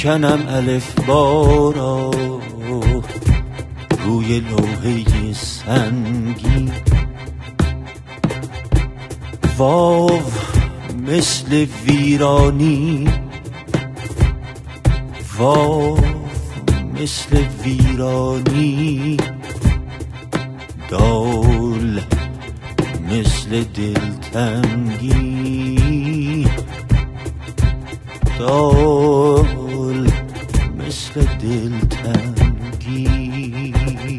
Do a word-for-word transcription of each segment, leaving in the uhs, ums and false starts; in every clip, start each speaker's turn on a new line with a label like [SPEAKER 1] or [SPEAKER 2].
[SPEAKER 1] میشکنم الف بارا روی لوحه سنگی. واو مثل ویرانی، واو مثل ویرانی، دال مثل دلتنگی، دال مثل دلتنگی.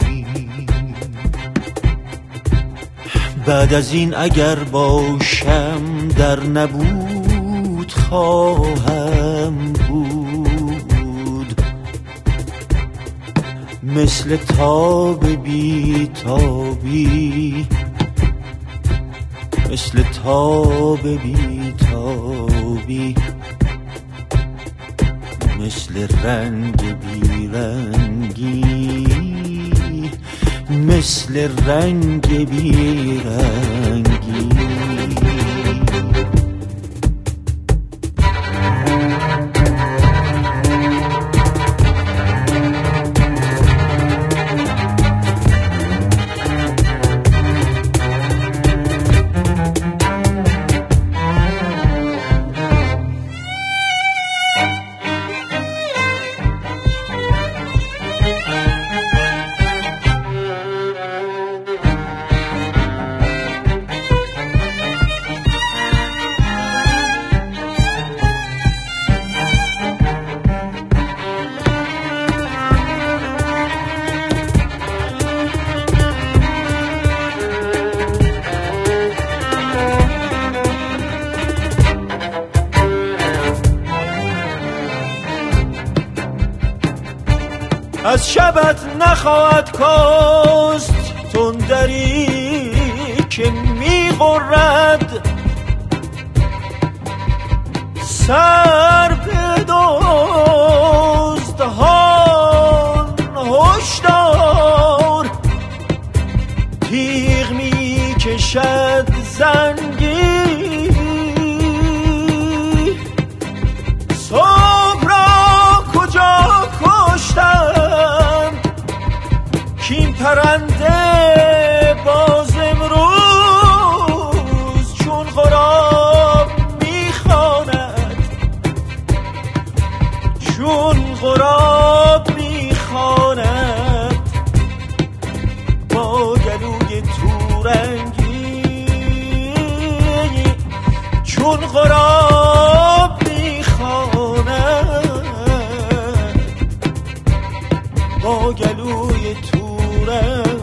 [SPEAKER 1] بعد از این اگر باشم در نبود خواهم بود، مثل تاب بی تابی، مثل تاب بی تابی، مثل رنگ بی رنگی، مثل رنگ بی رنگی. از شبت نخواهد کاست تندری که میغرد، سر به دزدان هشدار، تیغ میکشد زنگی. صبح را کجا کشتند کین پرنده باز امروز چون غراب میخواند، چون غراب میخواند با گلوی تورنگی، چون غراب میخواند با گلوی تورنگی.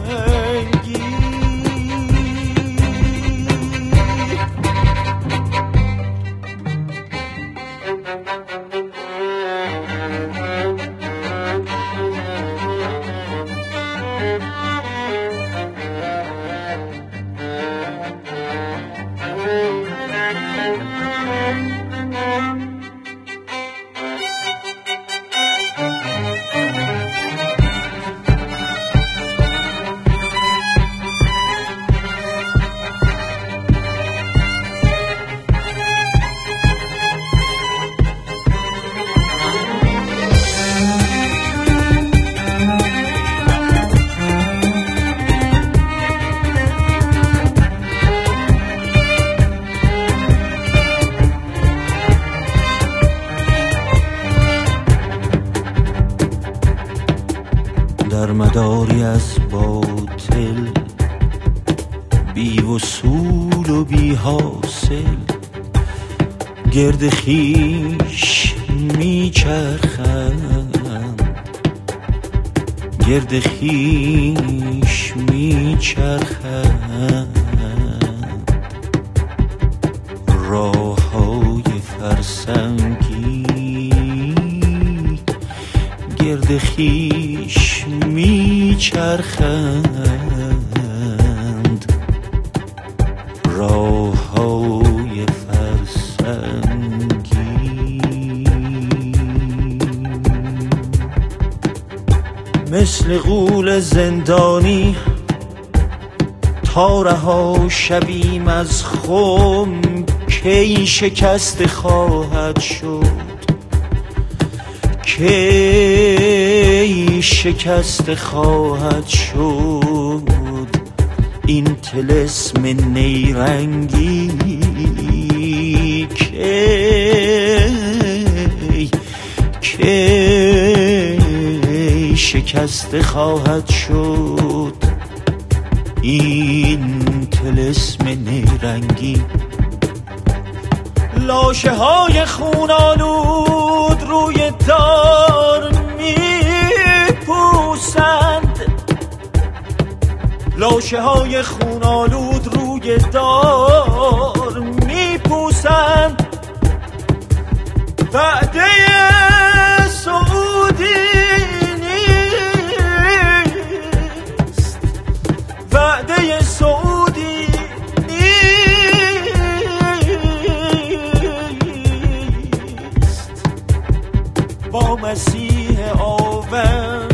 [SPEAKER 1] در مداری از باطل، بی وصول و بی حاصل، گرد خویش میچرخم، گرد خویش میچرخم. راههای فرسنگی گرد خویش میچرخند، راههای فرسنگی. مثل غول زندانی تا رها شویم از خم، کی شکست خواهد شد، کی شکست خواهد شد این طلسم نیرنگی، کی کی شکست خواهد شد این طلسم نیرنگی. لاشه های خونالود روی دار میپوسند، لاشه های خونالود روی دار میپوسند. وعده سعودی نیست، وعده سعودی نیست. با مسیح آور